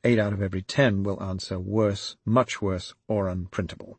8 out of every 10 will answer worse, much worse, or unprintable.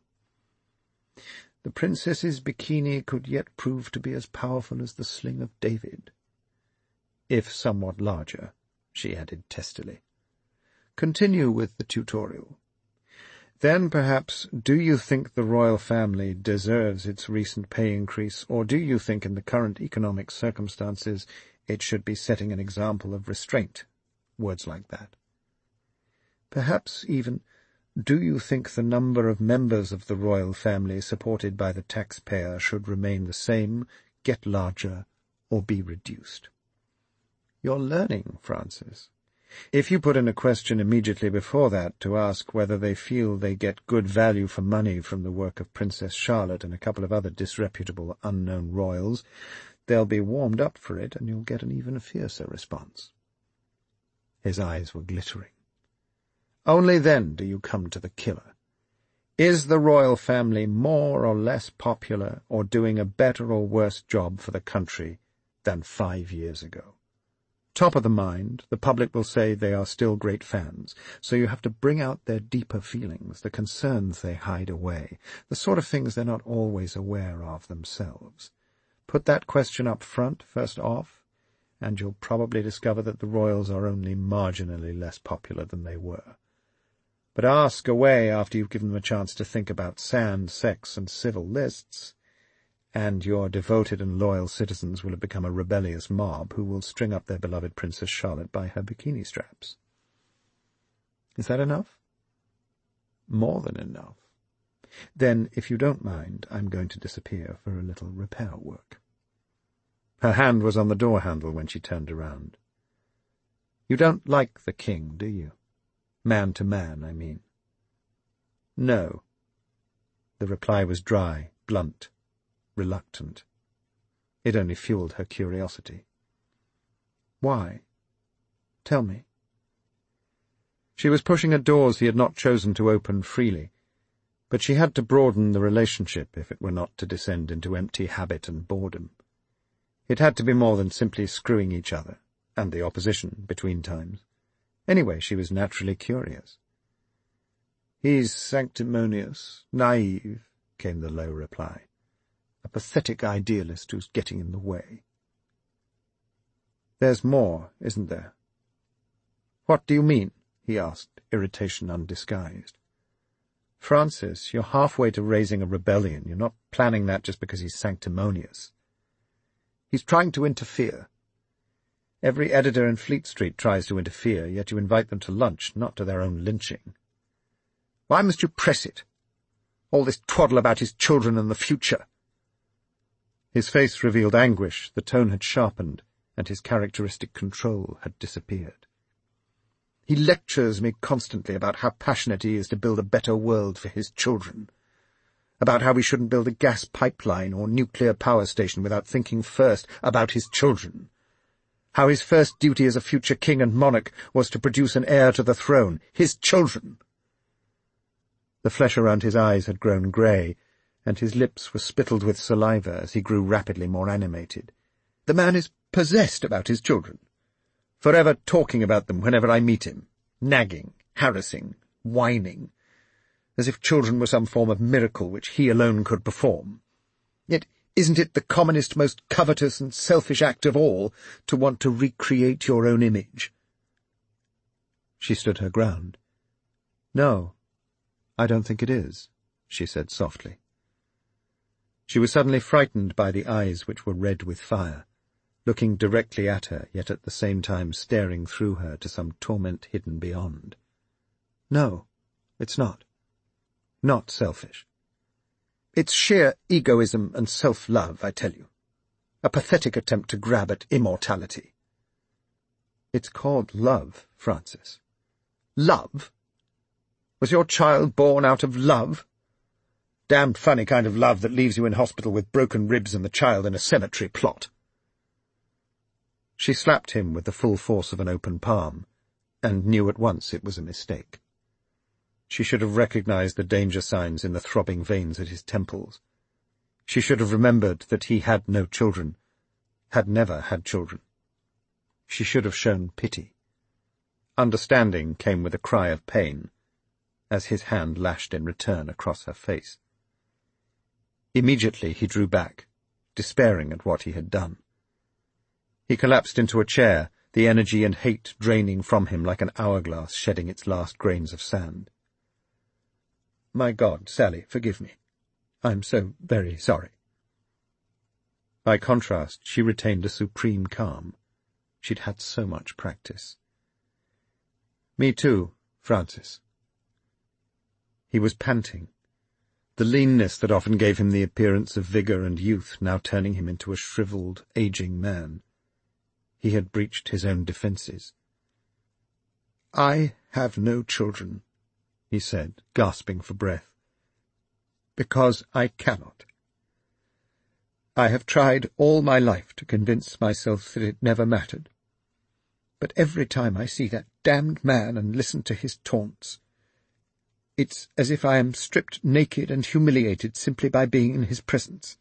The princess's bikini could yet prove to be as powerful as the sling of David. If somewhat larger, she added testily. Continue with the tutorial. Then, perhaps, do you think the royal family deserves its recent pay increase, or do you think in the current economic circumstances it should be setting an example of restraint? Words like that. Perhaps even, do you think the number of members of the royal family supported by the taxpayer should remain the same, get larger, or be reduced? You're learning, Francis. If you put in a question immediately before that to ask whether they feel they get good value for money from the work of Princess Charlotte and a couple of other disreputable unknown royals, they'll be warmed up for it, and you'll get an even fiercer response. His eyes were glittering. Only then do you come to the killer. Is the royal family more or less popular, or doing a better or worse job for the country than 5 years ago? Top of the mind, the public will say they are still great fans, so you have to bring out their deeper feelings, the concerns they hide away, the sort of things they're not always aware of themselves. Put that question up front, first off, and you'll probably discover that the royals are only marginally less popular than they were. But ask away after you've given them a chance to think about sand, sex, and civil lists, and your devoted and loyal citizens will have become a rebellious mob who will string up their beloved Princess Charlotte by her bikini straps. Is that enough? More than enough. Then, if you don't mind, I'm going to disappear for a little repair work. Her hand was on the door handle when she turned around. You don't like the king, do you? Man to man, I mean. No. The reply was dry, blunt, reluctant. It only fueled her curiosity. Why? Tell me. She was pushing at doors he had not chosen to open freely, but she had to broaden the relationship if it were not to descend into empty habit and boredom. It had to be more than simply screwing each other, and the opposition, between times. Anyway, she was naturally curious. He's sanctimonious, naive, came the low reply. A pathetic idealist who's getting in the way. There's more, isn't there? What do you mean? He asked, irritation undisguised. Francis, you're halfway to raising a rebellion. You're not planning that just because he's sanctimonious. He's trying to interfere. Every editor in Fleet Street tries to interfere, yet you invite them to lunch, not to their own lynching. Why must you press it? All this twaddle about his children and the future. His face revealed anguish, the tone had sharpened, and his characteristic control had disappeared. He lectures me constantly about how passionate he is to build a better world for his children, about how we shouldn't build a gas pipeline or nuclear power station without thinking first about his children, how his first duty as a future king and monarch was to produce an heir to the throne, his children. The flesh around his eyes had grown grey, and his lips were spittled with saliva as he grew rapidly more animated. The man is possessed about his children, forever talking about them whenever I meet him, nagging, harassing, whining, as if children were some form of miracle which he alone could perform. Yet isn't it the commonest, most covetous and selfish act of all to want to recreate your own image? She stood her ground. No, I don't think it is, she said softly. She was suddenly frightened by the eyes which were red with fire, looking directly at her, yet at the same time staring through her to some torment hidden beyond. No, it's not. Not selfish. It's sheer egoism and self-love, I tell you. A pathetic attempt to grab at immortality. It's called love, Francis. Love? Was your child born out of love? Damned funny kind of love that leaves you in hospital with broken ribs and the child in a cemetery plot. She slapped him with the full force of an open palm, and knew at once it was a mistake. She should have recognized the danger signs in the throbbing veins at his temples. She should have remembered that he had no children, had never had children. She should have shown pity. Understanding came with a cry of pain, as his hand lashed in return across her face. Immediately he drew back, despairing at what he had done. He collapsed into a chair, the energy and hate draining from him like an hourglass shedding its last grains of sand. "My God, Sally, forgive me. I'm so very sorry." By contrast, she retained a supreme calm. She'd had so much practice. "Me too, Francis." He was panting, the leanness that often gave him the appearance of vigour and youth now turning him into a shriveled, aging man. He had breached his own defences. "I have no children," he said, gasping for breath, "because I cannot. I have tried all my life to convince myself that it never mattered. But every time I see that damned man and listen to his taunts, it's as if I am stripped naked and humiliated simply by being in his presence."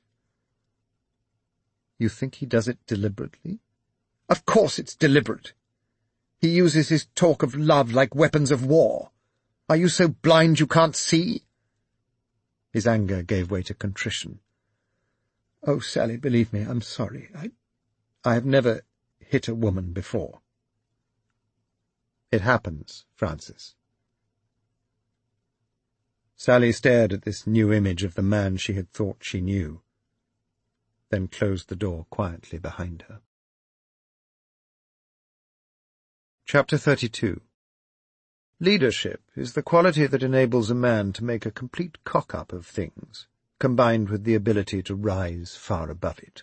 "You think he does it deliberately?" "Of course it's deliberate. He uses his talk of love like weapons of war. Are you so blind you can't see?" His anger gave way to contrition. "Oh, Sally, believe me, I'm sorry. I have never hit a woman before." "It happens, Francis." Sally stared at this new image of the man she had thought she knew, then closed the door quietly behind her. Chapter 32. Leadership is the quality that enables a man to make a complete cock-up of things, combined with the ability to rise far above it.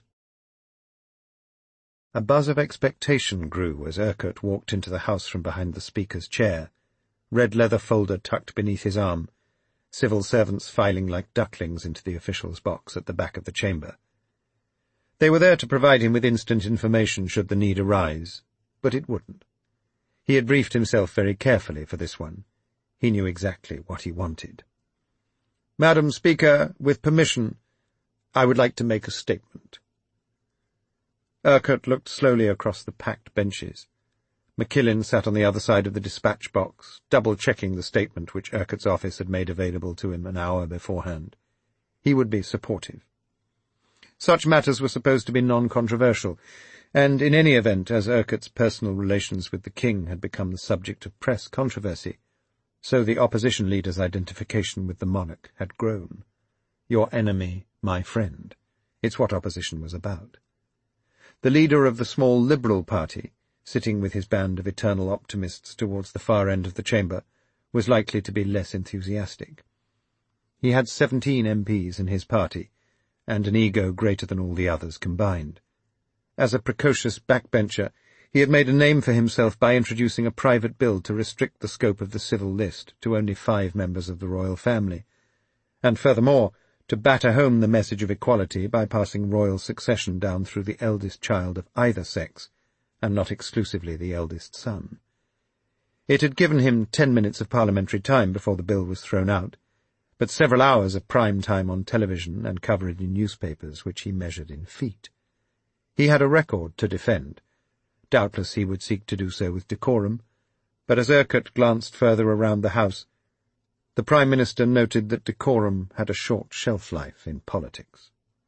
A buzz of expectation grew as Urquhart walked into the house from behind the Speaker's chair, red leather folder tucked beneath his arm, civil servants filing like ducklings into the official's box at the back of the chamber. They were there to provide him with instant information should the need arise, but it wouldn't. He had briefed himself very carefully for this one. He knew exactly what he wanted. "Madam Speaker, with permission, I would like to make a statement." Urquhart looked slowly across the packed benches. Macquillan sat on the other side of the dispatch box, double-checking the statement which Urquhart's office had made available to him an hour beforehand. He would be supportive. Such matters were supposed to be non-controversial, and in any event, as Urquhart's personal relations with the king had become the subject of press controversy, so the opposition leader's identification with the monarch had grown. Your enemy, my friend. It's what opposition was about. The leader of the small Liberal party, sitting with his band of eternal optimists towards the far end of the chamber, was likely to be less enthusiastic. He had 17 MPs in his party, and an ego greater than all the others combined. As a precocious backbencher, he had made a name for himself by introducing a private bill to restrict the scope of the civil list to only 5 members of the royal family, and furthermore, to batter home the message of equality by passing royal succession down through the eldest child of either sex, and not exclusively the eldest son. It had given him 10 minutes of parliamentary time before the bill was thrown out, but several hours of prime time on television and coverage in newspapers which he measured in feet. He had a record to defend. Doubtless he would seek to do so with decorum, but as Urquhart glanced further around the house, the Prime Minister noted that decorum had a short shelf-life in politics.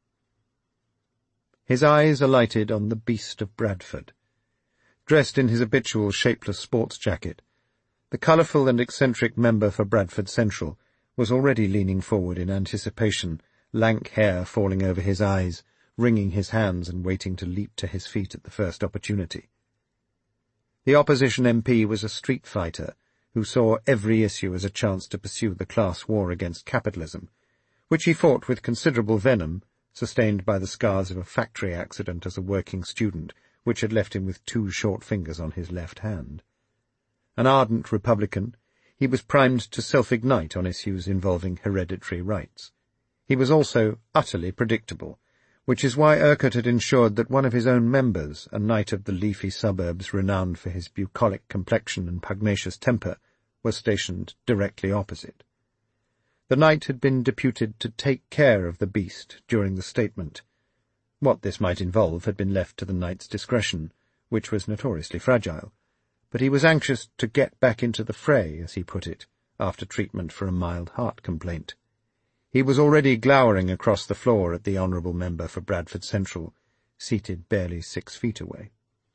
His eyes alighted on the Beast of Bradford. Dressed in his habitual shapeless sports jacket, the colourful and eccentric member for Bradford Central was already leaning forward in anticipation, lank hair falling over his eyes, wringing his hands and waiting to leap to his feet at the first opportunity. The opposition MP was a street fighter who saw every issue as a chance to pursue the class war against capitalism, which he fought with considerable venom, sustained by the scars of a factory accident as a working student, which had left him with 2 short fingers on his left hand. An ardent Republican, he was primed to self-ignite on issues involving hereditary rights. He was also utterly predictable, which is why Urquhart had ensured that one of his own members, a knight of the leafy suburbs renowned for his bucolic complexion and pugnacious temper, was stationed directly opposite. The knight had been deputed to take care of the beast during the statement. What this might involve had been left to the knight's discretion, which was notoriously fragile, but he was anxious to get back into the fray, as he put it, after treatment for a mild heart complaint. He was already glowering across the floor at the honourable member for Bradford Central, seated barely 6 feet away.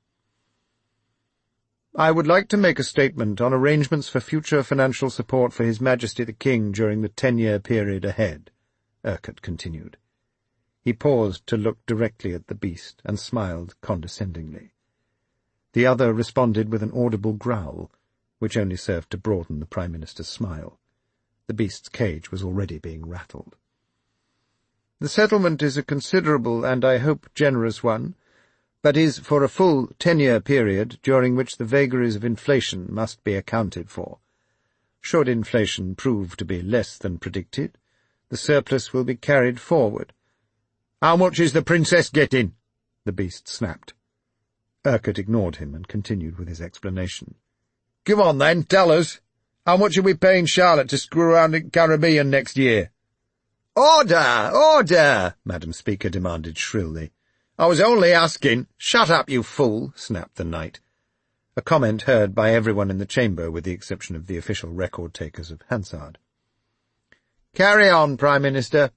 "I would like to make a statement on arrangements for future financial support for His Majesty the King during the 10-year period ahead," Urquhart continued. He paused to look directly at the beast and smiled condescendingly. The other responded with an audible growl, which only served to broaden the Prime Minister's smile. The beast's cage was already being rattled. "The settlement is a considerable and, I hope, generous one, but is for a full 10-year period during which the vagaries of inflation must be accounted for. Should inflation prove to be less than predicted, the surplus will be carried forward." "How much is the Princess getting?" the beast snapped. Urquhart ignored him and continued with his explanation. "Come on, then, tell us. How much are we paying Charlotte to screw around in Caribbean next year?" "Order! Order!" Madam Speaker demanded shrilly. "I was only asking—" "Shut up, you fool!" snapped the knight, a comment heard by everyone in the chamber with the exception of the official record-takers of Hansard. "Carry on, Prime Minister."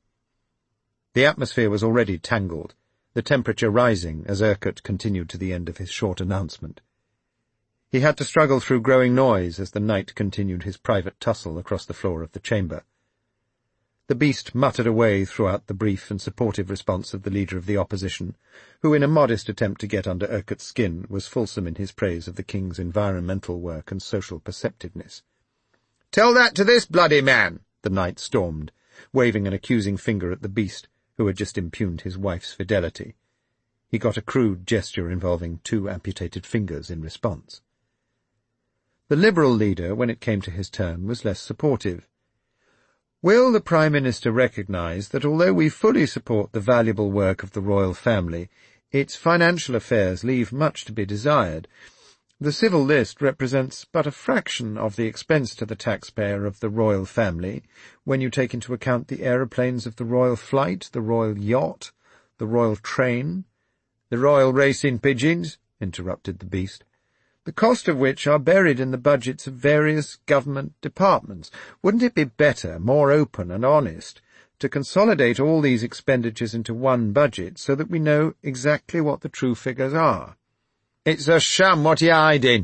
The atmosphere was already tangled, the temperature rising as Urquhart continued to the end of his short announcement. He had to struggle through growing noise as the knight continued his private tussle across the floor of the chamber. The beast muttered away throughout the brief and supportive response of the leader of the opposition, who, in a modest attempt to get under Urquhart's skin, was fulsome in his praise of the king's environmental work and social perceptiveness. "Tell that to this bloody man!" the knight stormed, waving an accusing finger at the beast, who had just impugned his wife's fidelity. He got a crude gesture involving 2 amputated fingers in response. The Liberal leader, when it came to his turn, was less supportive. "Will the Prime Minister recognise that although we fully support the valuable work of the royal family, its financial affairs leave much to be desired? The civil list represents but a fraction of the expense to the taxpayer of the royal family, when you take into account the aeroplanes of the royal flight, the royal yacht, the royal train—" "The royal racing pigeons," interrupted the beast, "the cost of which are buried in the budgets of various government departments. Wouldn't it be better, more open and honest, to consolidate all these expenditures into one budget so that we know exactly what the true figures are?" "It's a sham what you're hiding."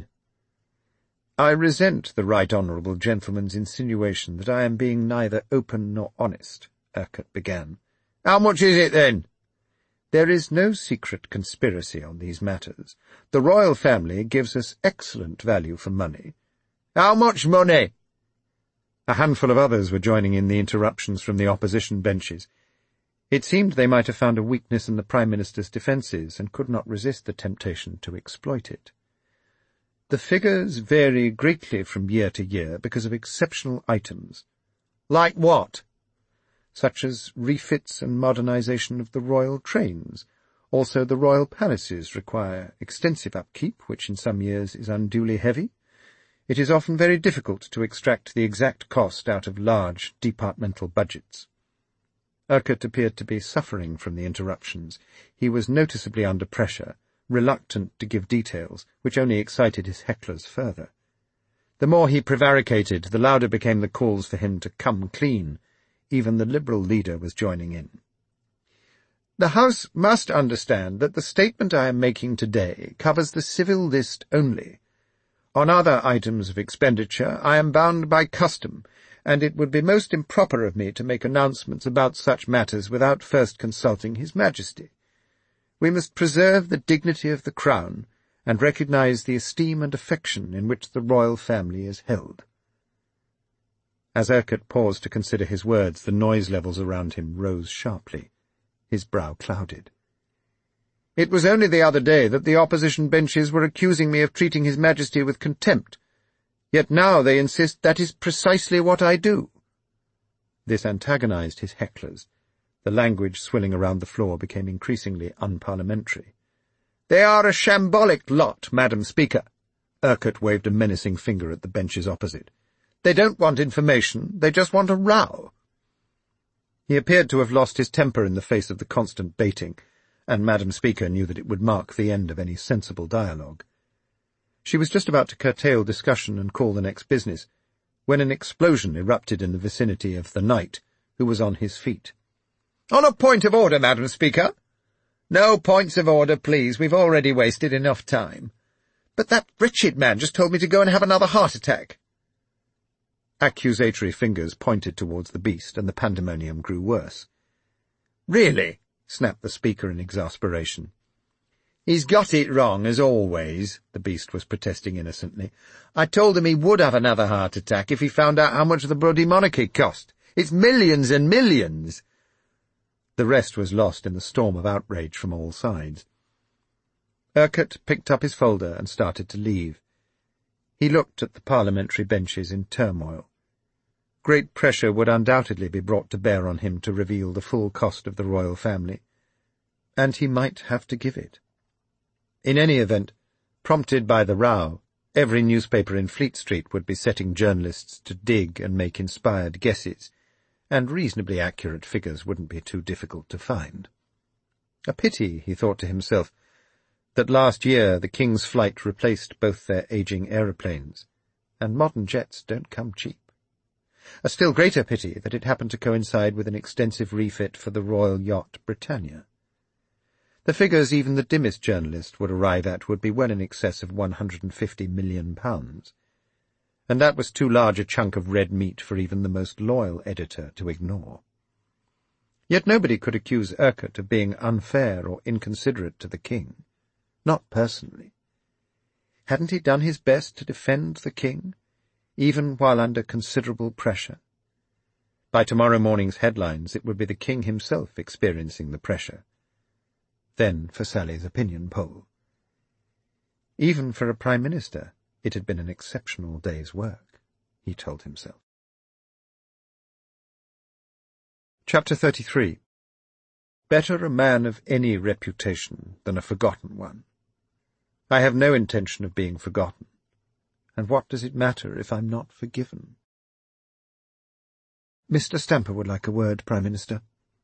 "I resent the right honourable gentleman's insinuation that I am being neither open nor honest," Urquhart began. "How much is it, then?" "There is no secret conspiracy on these matters. The royal family gives us excellent value for money." "How much money?" A handful of others were joining in the interruptions from the opposition benches. It seemed they might have found a weakness in the Prime Minister's defences and could not resist the temptation to exploit it. "The figures vary greatly from year to year because of exceptional items." "Like what?" "Such as refits and modernisation of the royal trains. Also the royal palaces require extensive upkeep, which in some years is unduly heavy. It is often very difficult to extract the exact cost out of large departmental budgets." Urquhart appeared to be suffering from the interruptions. He was noticeably under pressure, reluctant to give details, which only excited his hecklers further. The more he prevaricated, the louder became the calls for him to come clean. Even the Liberal leader was joining in. "The House must understand that the statement I am making today covers the civil list only. On other items of expenditure I am bound by custom, and it would be most improper of me to make announcements about such matters without first consulting His Majesty. We must preserve the dignity of the Crown and recognise the esteem and affection in which the royal family is held." As Urquhart paused to consider his words, the noise levels around him rose sharply. His brow clouded. "It was only the other day that the opposition benches were accusing me of treating His Majesty with contempt. Yet now they insist that is precisely what I do." This antagonized his hecklers. The language swilling around the floor became increasingly unparliamentary. "They are a shambolic lot, Madam Speaker." Urquhart waved a menacing finger at the benches opposite. "They don't want information, they just want a row." He appeared to have lost his temper in the face of the constant baiting, and Madam Speaker knew that it would mark the end of any sensible dialogue. She was just about to curtail discussion and call the next business, when an explosion erupted in the vicinity of the knight, who was on his feet. "On a point of order, Madam Speaker." "No points of order, please. We've already wasted enough time." "But that wretched man just told me to go and have another heart attack." Accusatory fingers pointed towards the beast, and the pandemonium grew worse. "Really?" snapped the Speaker in exasperation. "He's got it wrong, as always," the beast was protesting innocently. "I told him he would have another heart attack if he found out how much the bloody monarchy cost. It's millions and millions." The rest was lost in the storm of outrage from all sides. Urquhart picked up his folder and started to leave. He looked at the parliamentary benches in turmoil. Great pressure would undoubtedly be brought to bear on him to reveal the full cost of the royal family, and he might have to give it. In any event, prompted by the row, every newspaper in Fleet Street would be setting journalists to dig and make inspired guesses, and reasonably accurate figures wouldn't be too difficult to find. A pity, he thought to himself, that last year the King's flight replaced both their aging aeroplanes, and modern jets don't come cheap. A still greater pity that it happened to coincide with an extensive refit for the royal yacht Britannia. The figures even the dimmest journalist would arrive at would be well in excess of £150 million, and that was too large a chunk of red meat for even the most loyal editor to ignore. Yet nobody could accuse Urquhart of being unfair or inconsiderate to the King, not personally. Hadn't he done his best to defend the King, even while under considerable pressure? By tomorrow morning's headlines it would be the King himself experiencing the pressure. Then for Sally's opinion poll. Even for a Prime Minister, it had been an exceptional day's work, he told himself. Chapter 33. Better a man of any reputation than a forgotten one. I have no intention of being forgotten, and what does it matter if I'm not forgiven? Mr. Stamper would like a word, Prime Minister.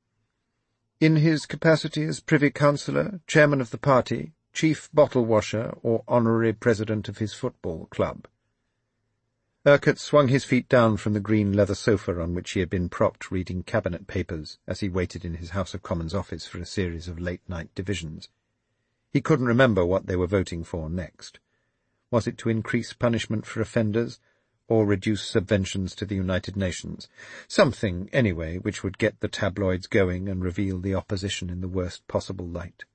In his capacity as Privy Councillor, Chairman of the Party, Chief Bottle Washer, or Honorary President of his football club. Urquhart swung his feet down from the green leather sofa on which he had been propped reading cabinet papers as he waited in his House of Commons office for a series of late-night divisions. He couldn't remember what they were voting for next. Was it to increase punishment for offenders, or reduce subventions to the United Nations? Something, anyway, which would get the tabloids going and reveal the opposition in the worst possible light.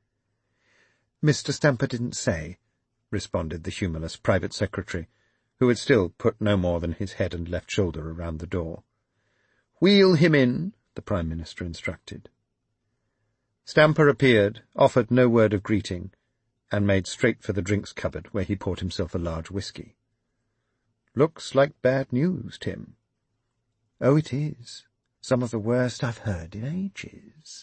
Mr. Stamper didn't say, responded the humourless private secretary, who had still put no more than his head and left shoulder around the door. "Wheel him in," the Prime Minister instructed. Stamper appeared, offered no word of greeting, and made straight for the drinks cupboard, where he poured himself a large whisky. "Looks like bad news, Tim." "Oh, it is. Some of the worst I've heard in ages."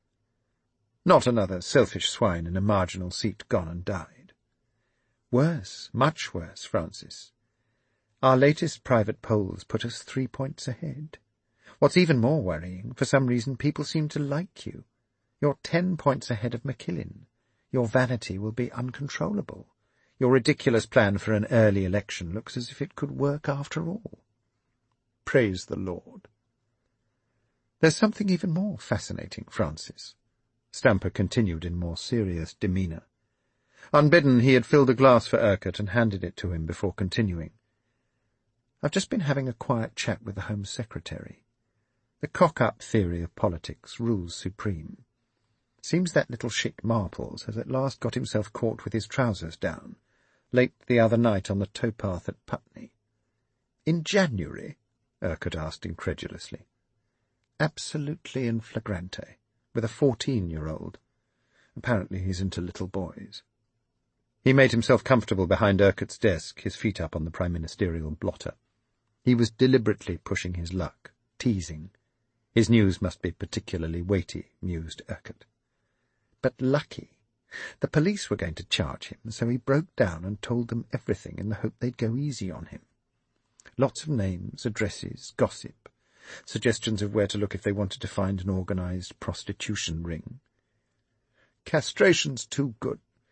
Not another selfish swine in a marginal seat gone and died. Worse, much worse, Francis. Our latest private polls put us 3 points ahead. What's even more worrying, for some reason people seem to like you. You're 10 points ahead of Macmillan. Your vanity will be uncontrollable. Your ridiculous plan for an early election looks as if it could work after all. Praise the Lord. There's something even more fascinating, Francis, Stamper continued in more serious demeanour. Unbidden, he had filled a glass for Urquhart and handed it to him before continuing. I've just been having a quiet chat with the Home Secretary. The cock-up theory of politics rules supreme. Seems that little shit Marples has at last got himself caught with his trousers down, late the other night on the towpath at Putney. In January? Urquhart asked incredulously. Absolutely in flagrante, with a 14-year-old. Apparently he's into little boys. He made himself comfortable behind Urquhart's desk, his feet up on the prime ministerial blotter. He was deliberately pushing his luck, teasing. His news must be particularly weighty, mused Urquhart. But lucky. The police were going to charge him, so he broke down and told them everything in the hope they'd go easy on him. Lots of names, addresses, gossip, suggestions of where to look if they wanted to find an organised prostitution ring. Castration's too good.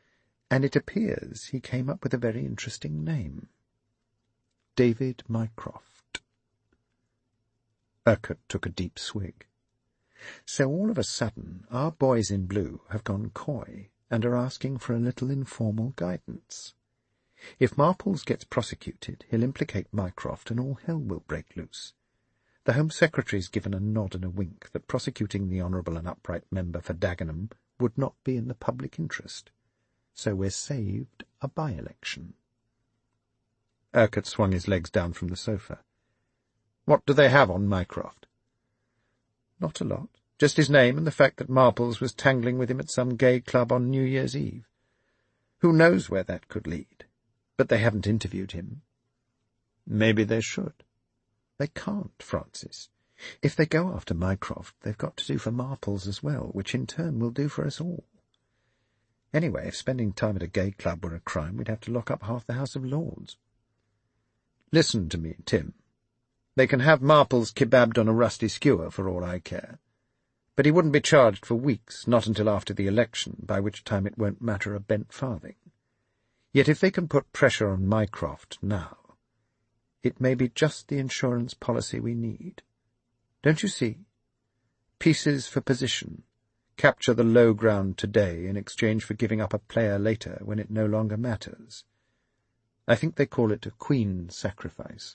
and it appears he came up with a very interesting name. David Mycroft. Urquhart took a deep swig. So all of a sudden our boys in blue have gone coy and are asking for a little informal guidance. If Marples gets prosecuted, he'll implicate Mycroft and all hell will break loose. The Home Secretary's given a nod and a wink that prosecuting the honourable and upright member for Dagenham would not be in the public interest. So we're saved a by-election. Urquhart swung his legs down from the sofa. What do they have on Mycroft? Not a lot. Just his name and the fact that Marples was tangling with him at some gay club on New Year's Eve. Who knows where that could lead? But they haven't interviewed him. Maybe they should. They can't, Francis. If they go after Mycroft, they've got to do for Marples as well, which in turn will do for us all. Anyway, if spending time at a gay club were a crime, we'd have to lock up half the House of Lords. Listen to me, Tim. They can have Marples kebabbed on a rusty skewer for all I care. But he wouldn't be charged for weeks, not until after the election, by which time it won't matter a bent farthing. Yet if they can put pressure on Mycroft now, it may be just the insurance policy we need. Don't you see? Pieces for position. Capture the low ground today in exchange for giving up a player later when it no longer matters. I think they call it a queen's sacrifice.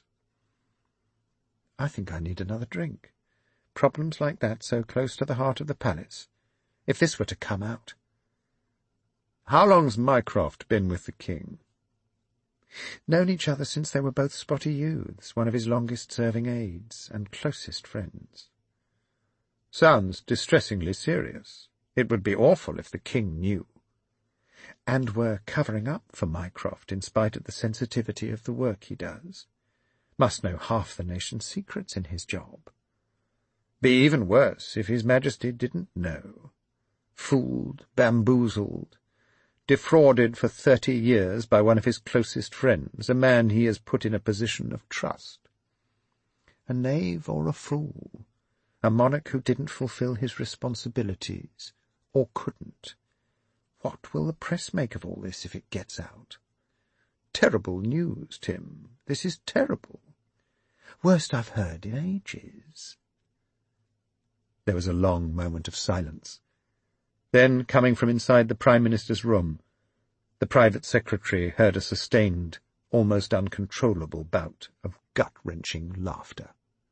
I think I need another drink. Problems like that so close to the heart of the palace. If this were to come out. How long's Mycroft been with the king? Known each other since they were both spotty youths, one of his longest-serving aides and closest friends. Sounds distressingly serious. It would be awful if the king knew. And were covering up for Mycroft in spite of the sensitivity of the work he does. Must know half the nation's secrets in his job. Be even worse if His Majesty didn't know. Fooled, bamboozled, defrauded for 30 years by one of his closest friends, a man he has put in a position of trust. A knave or a fool, a monarch who didn't fulfil his responsibilities, or couldn't. What will the press make of all this if it gets out? Terrible news, Tim. This is terrible. Worst I've heard in ages. There was a long moment of silence. Then, coming from inside the Prime Minister's room, the private secretary heard a sustained, almost uncontrollable bout of gut-wrenching laughter.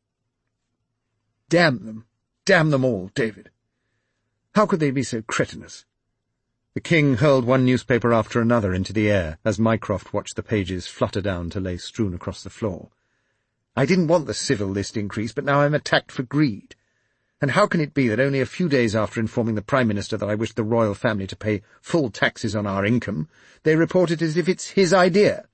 Damn them! Damn them all, David! How could they be so cretinous? The king hurled one newspaper after another into the air as Mycroft watched the pages flutter down to lay strewn across the floor. I didn't want the civil list increase, but now I'm attacked for greed. And how can it be that only a few days after informing the Prime Minister that I wished the royal family to pay full taxes on our income, they report it as if it's his idea?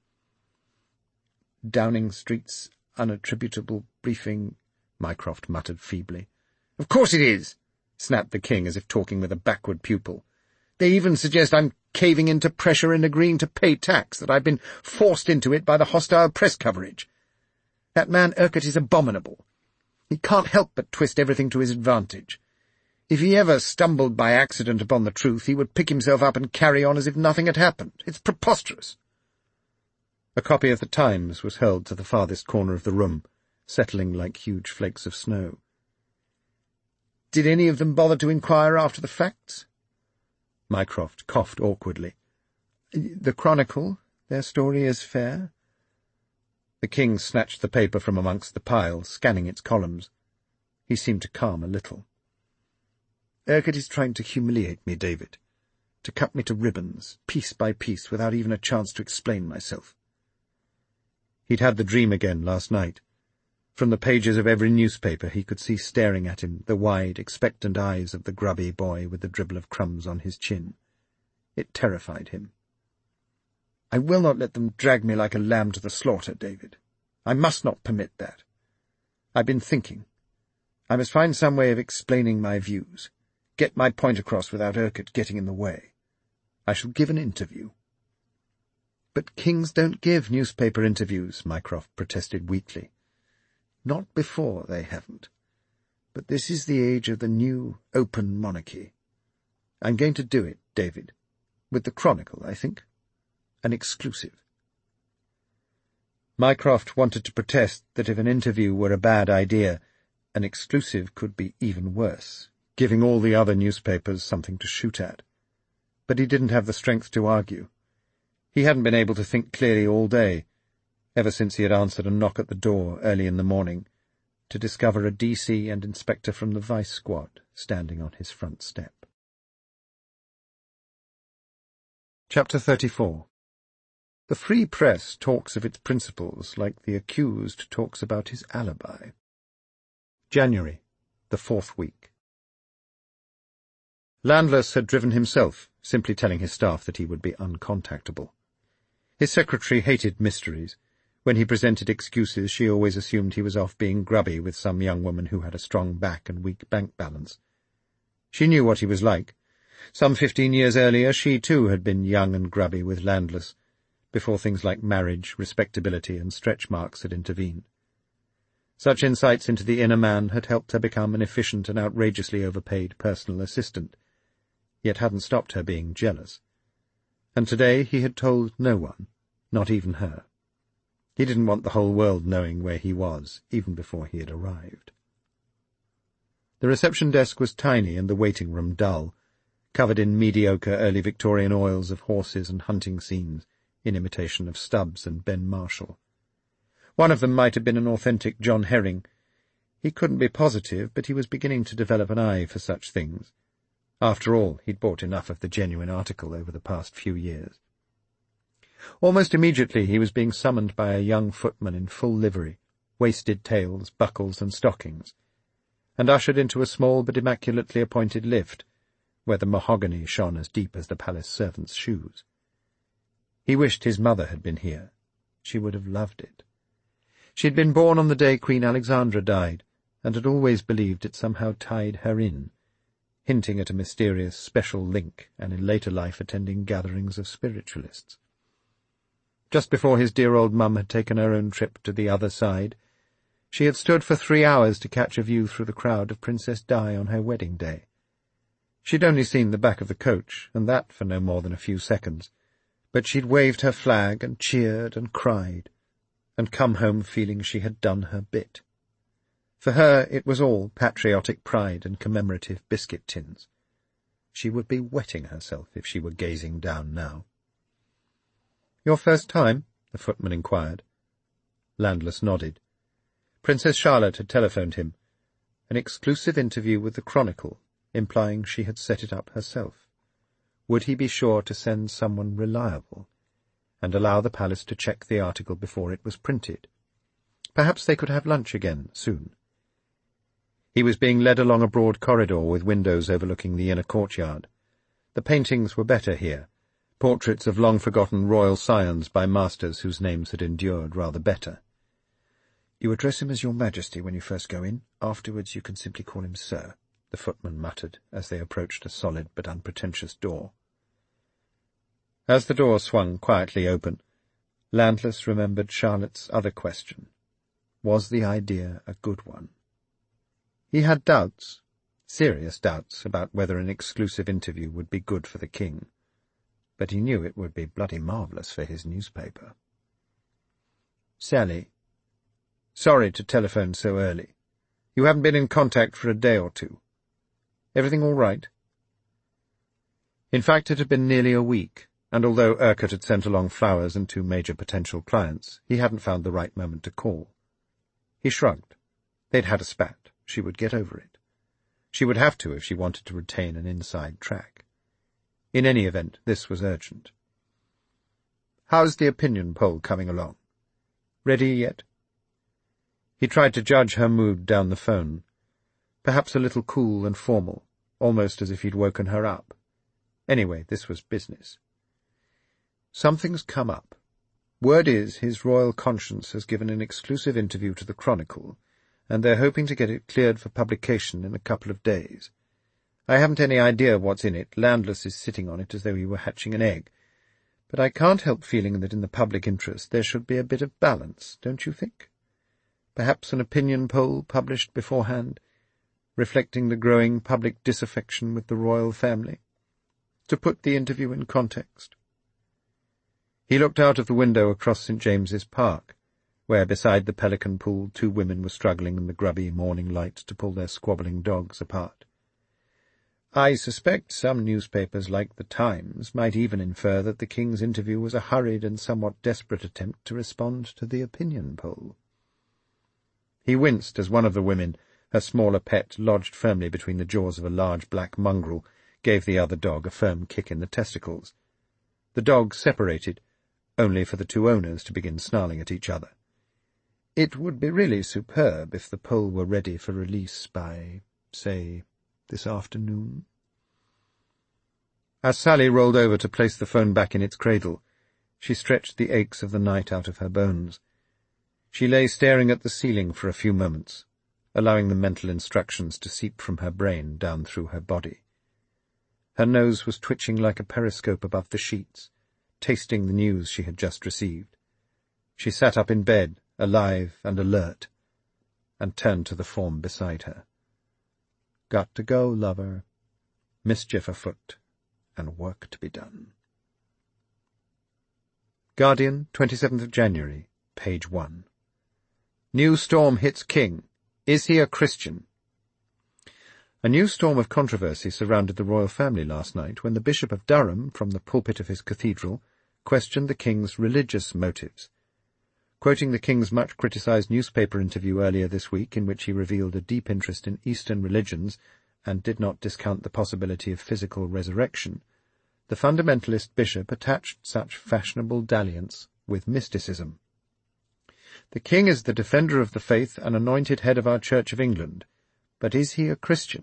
Downing Street's unattributable briefing, Mycroft muttered feebly. Of course it is, snapped the king as if talking with a backward pupil. They even suggest I'm caving into pressure and agreeing to pay tax, that I've been forced into it by the hostile press coverage. That man Urquhart is abominable. He can't help but twist everything to his advantage. If he ever stumbled by accident upon the truth, he would pick himself up and carry on as if nothing had happened. It's preposterous. A copy of the Times was hurled to the farthest corner of the room, settling like huge flakes of snow. Did any of them bother to inquire after the facts? Mycroft coughed awkwardly. The Chronicle, their story is fair. The king snatched the paper from amongst the pile, scanning its columns. He seemed to calm a little. Urquhart is trying to humiliate me, David, to cut me to ribbons, piece by piece, without even a chance to explain myself. He'd had the dream again last night. From the pages of every newspaper he could see staring at him the wide, expectant eyes of the grubby boy with the dribble of crumbs on his chin. It terrified him. I will not let them drag me like a lamb to the slaughter, David. I must not permit that. I've been thinking. I must find some way of explaining my views, get my point across without Urquhart getting in the way. I shall give an interview. But kings don't give newspaper interviews, Mycroft protested weakly. Not before they haven't. But this is the age of the new, open monarchy. I'm going to do it, David. With the Chronicle, I think. An exclusive. Mycroft wanted to protest that if an interview were a bad idea, an exclusive could be even worse, giving all the other newspapers something to shoot at. But he didn't have the strength to argue. He hadn't been able to think clearly all day, ever since he had answered a knock at the door early in the morning, to discover a DC and inspector from the Vice Squad standing on his front step. Chapter 34. The Free Press talks of its principles like the accused talks about his alibi. January, the 4th week. Landless had driven himself, simply telling his staff that he would be uncontactable. His secretary hated mysteries. When he presented excuses, she always assumed he was off being grubby with some young woman who had a strong back and weak bank balance. She knew what he was like. Some 15 years earlier she too had been young and grubby with Landless, before things like marriage, respectability, and stretch marks had intervened. Such insights into the inner man had helped her become an efficient and outrageously overpaid personal assistant, yet hadn't stopped her being jealous. And today he had told no one, not even her. He didn't want the whole world knowing where he was, even before he had arrived. The reception desk was tiny and the waiting room dull, covered in mediocre early Victorian oils of horses and hunting scenes, in imitation of Stubbs and Ben Marshall. One of them might have been an authentic John Herring. He couldn't be positive, but he was beginning to develop an eye for such things. After all, he'd bought enough of the genuine article over the past few years. Almost immediately he was being summoned by a young footman in full livery, wasted tails, buckles, and stockings, and ushered into a small but immaculately appointed lift, where the mahogany shone as deep as the palace servants' shoes. He wished his mother had been here. She would have loved it. She had been born on the day Queen Alexandra died, and had always believed it somehow tied her in, hinting at a mysterious special link, and in later life attending gatherings of spiritualists. Just before his dear old mum had taken her own trip to the other side, she had stood for 3 hours to catch a view through the crowd of Princess Di on her wedding day. She'd only seen the back of the coach, and that for no more than a few seconds, but she'd waved her flag and cheered and cried, and come home feeling she had done her bit. For her it was all patriotic pride and commemorative biscuit tins. She would be wetting herself if she were gazing down now. "Your first time?" the footman inquired. Landless nodded. Princess Charlotte had telephoned him. An exclusive interview with the Chronicle, implying she had set it up herself. Would he be sure to send someone reliable, and allow the palace to check the article before it was printed? Perhaps they could have lunch again soon. He was being led along a broad corridor with windows overlooking the inner courtyard. The paintings were better here, portraits of long-forgotten royal scions by masters whose names had endured rather better. "You address him as Your Majesty when you first go in. Afterwards you can simply call him Sir," the footman muttered as they approached a solid but unpretentious door. As the door swung quietly open, Landless remembered Charlotte's other question. Was the idea a good one? He had doubts, serious doubts, about whether an exclusive interview would be good for the king, but he knew it would be bloody marvellous for his newspaper. "Sally, sorry to telephone so early. You haven't been in contact for a day or two. Everything all right?" In fact, it had been nearly a week, and although Urquhart had sent along flowers and 2 major potential clients, he hadn't found the right moment to call. He shrugged. They'd had a spat. She would get over it. She would have to if she wanted to retain an inside track. In any event, this was urgent. "How's the opinion poll coming along? Ready yet?" He tried to judge her mood down the phone. Perhaps a little cool and formal, almost as if he'd woken her up. Anyway, this was business. "Something's come up. Word is his royal conscience has given an exclusive interview to the Chronicle, and they're hoping to get it cleared for publication in a couple of days. I haven't any idea what's in it. Landless is sitting on it as though he were hatching an egg. But I can't help feeling that in the public interest there should be a bit of balance, don't you think? Perhaps an opinion poll published beforehand, reflecting the growing public disaffection with the royal family. to put the interview in context. He looked out of the window across St. James's Park, where beside the Pelican Pool 2 women were struggling in the grubby morning light to pull their squabbling dogs apart. I suspect some newspapers like the Times might even infer that the King's interview was a hurried and somewhat desperate attempt to respond to the opinion poll. He winced as one of the women, her smaller pet lodged firmly between the jaws of a large black mongrel, gave the other dog a firm kick in the testicles. The dogs separated, only for the 2 owners to begin snarling at each other. It would be really superb if the poll were ready for release by, say, this afternoon. As Sally rolled over to place the phone back in its cradle, she stretched the aches of the night out of her bones. She lay staring at the ceiling for a few moments, allowing the mental instructions to seep from her brain down through her body. Her nose was twitching like a periscope above the sheets, tasting the news she had just received. She sat up in bed, alive and alert, and turned to the form beside her. Got to go, lover. Mischief afoot, and work to be done. Guardian, 27th of January, page 1. New storm hits King. Is he a Christian? A new storm of controversy surrounded the royal family last night when the Bishop of Durham, from the pulpit of his cathedral, questioned the King's religious motives. Quoting the King's much-criticised newspaper interview earlier this week, in which he revealed a deep interest in Eastern religions and did not discount the possibility of physical resurrection, the fundamentalist bishop attached such fashionable dalliance with mysticism. The King is the defender of the faith and anointed head of our Church of England, but is he a Christian?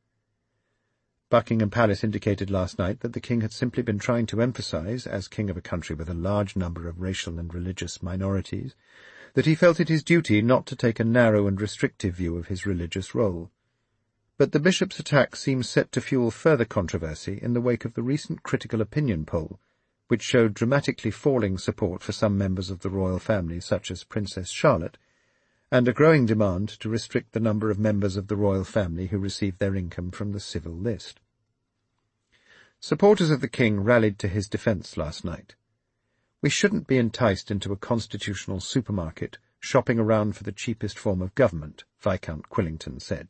Buckingham Palace indicated last night that the King had simply been trying to emphasise, as King of a country with a large number of racial and religious minorities, that he felt it his duty not to take a narrow and restrictive view of his religious role. But the bishop's attack seems set to fuel further controversy in the wake of the recent critical opinion poll, which showed dramatically falling support for some members of the royal family, such as Princess Charlotte, and a growing demand to restrict the number of members of the royal family who receive their income from the civil list. Supporters of the King rallied to his defence last night. We shouldn't be enticed into a constitutional supermarket, shopping around for the cheapest form of government, Viscount Quillington said.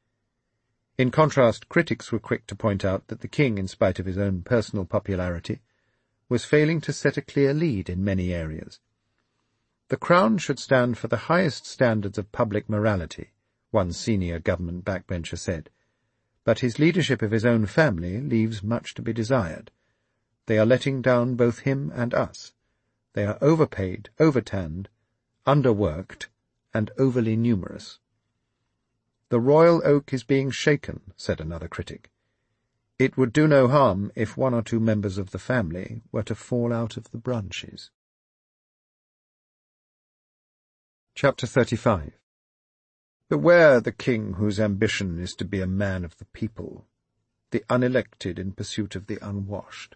In contrast, critics were quick to point out that the King, in spite of his own personal popularity, was failing to set a clear lead in many areas. The Crown should stand for the highest standards of public morality, one senior government backbencher said, but his leadership of his own family leaves much to be desired. They are letting down both him and us. They are overpaid, overtanned, underworked, and overly numerous. The royal oak is being shaken, said another critic. It would do no harm if 1 or 2 members of the family were to fall out of the branches. Chapter 35. Beware the king whose ambition is to be a man of the people, the unelected in pursuit of the unwashed.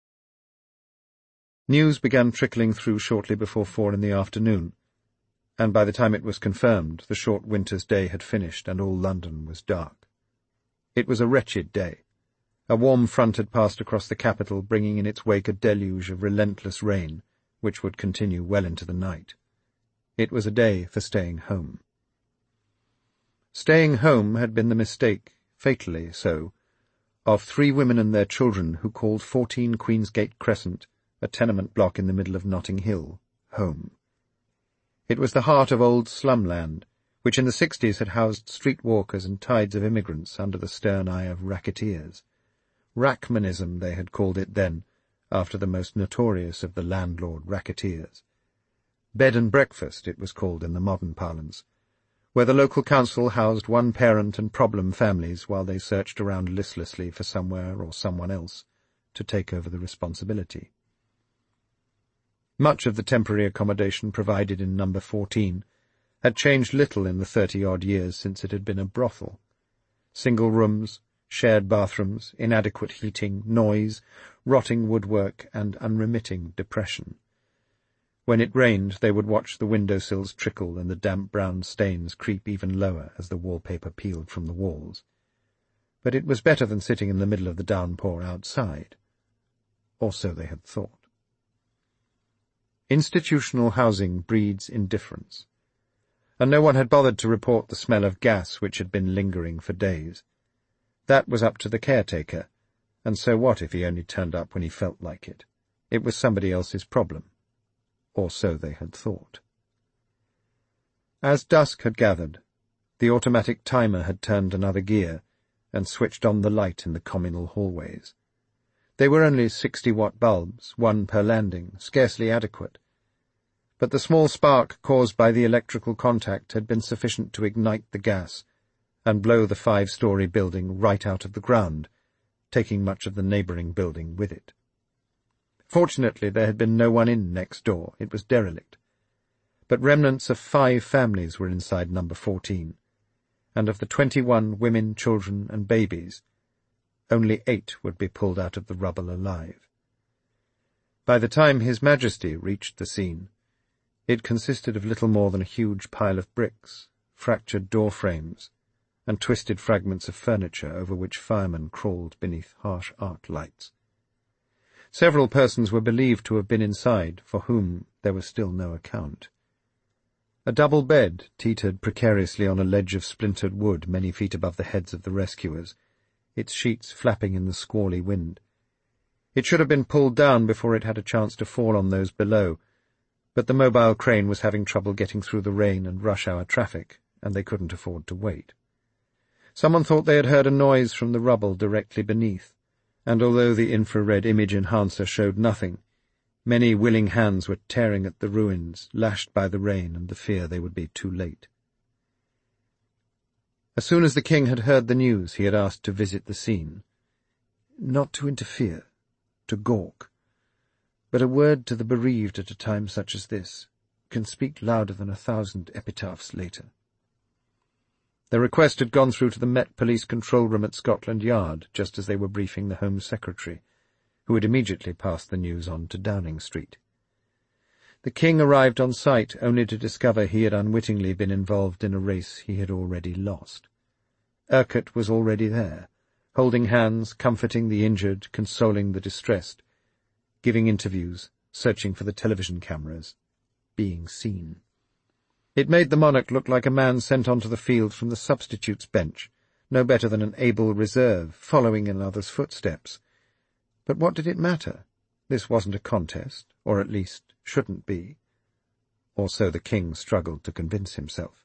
News began trickling through shortly before 4 in the afternoon, and by the time it was confirmed, the short winter's day had finished and all London was dark. It was a wretched day. A warm front had passed across the capital, bringing in its wake a deluge of relentless rain, which would continue well into the night. It was a day for staying home. Staying home had been the mistake, fatally so, of 3 women and their children who called 14 Queensgate Crescent, a tenement block in the middle of Notting Hill, home. It was the heart of old slumland, which in the 60s had housed street walkers and tides of immigrants under the stern eye of racketeers. Rackmanism, they had called it then, after the most notorious of the landlord racketeers. Bed and breakfast, it was called in the modern parlance, where the local council housed one-parent and problem families while they searched around listlessly for somewhere or someone else to take over the responsibility. Much of the temporary accommodation provided in number 14 had changed little in the 30-odd years since it had been a brothel. Single rooms, shared bathrooms, inadequate heating, noise, rotting woodwork, and unremitting depression. When it rained, they would watch the windowsills trickle and the damp brown stains creep even lower as the wallpaper peeled from the walls. But it was better than sitting in the middle of the downpour outside. or so they had thought. Institutional housing breeds indifference, and no one had bothered to report the smell of gas which had been lingering for days. That was up to the caretaker, and so what if he only turned up when he felt like it? It was somebody else's problem, or so they had thought. As dusk had gathered, the automatic timer had turned another gear and switched on the light in the communal hallways. They were only 60-watt bulbs, one per landing, scarcely adequate. But the small spark caused by the electrical contact had been sufficient to ignite the gas and blow the 5-story building right out of the ground, taking much of the neighbouring building with it. Fortunately, there had been no one in next door. It was derelict. But remnants of 5 families were inside number 14, and of the 21 women, children, and babies, only 8 would be pulled out of the rubble alive. By the time His Majesty reached the scene, it consisted of little more than a huge pile of bricks, fractured door frames, and twisted fragments of furniture over which firemen crawled beneath harsh arc lights. Several persons were believed to have been inside, for whom there was still no account. A double bed teetered precariously on a ledge of splintered wood many feet above the heads of the rescuers, its sheets flapping in the squally wind. It should have been pulled down before it had a chance to fall on those below, but the mobile crane was having trouble getting through the rain and rush-hour traffic, and they couldn't afford to wait. Someone thought they had heard a noise from the rubble directly beneath, and although the infrared image enhancer showed nothing, many willing hands were tearing at the ruins, lashed by the rain and the fear they would be too late. As soon as the king had heard the news, he had asked to visit the scene. Not to interfere, to gawk, but a word to the bereaved at a time such as this can speak louder than 1,000 epitaphs later. The request had gone through to the Met Police control room at Scotland Yard just as they were briefing the Home Secretary, who had immediately passed the news on to Downing Street. The king arrived on site only to discover he had unwittingly been involved in a race he had already lost. Urquhart was already there, holding hands, comforting the injured, consoling the distressed, giving interviews, searching for the television cameras, being seen. It made the monarch look like a man sent onto the field from the substitutes bench, no better than an able reserve, following in others' footsteps. But what did it matter? This wasn't a contest, or at least shouldn't be. Or so the king struggled to convince himself.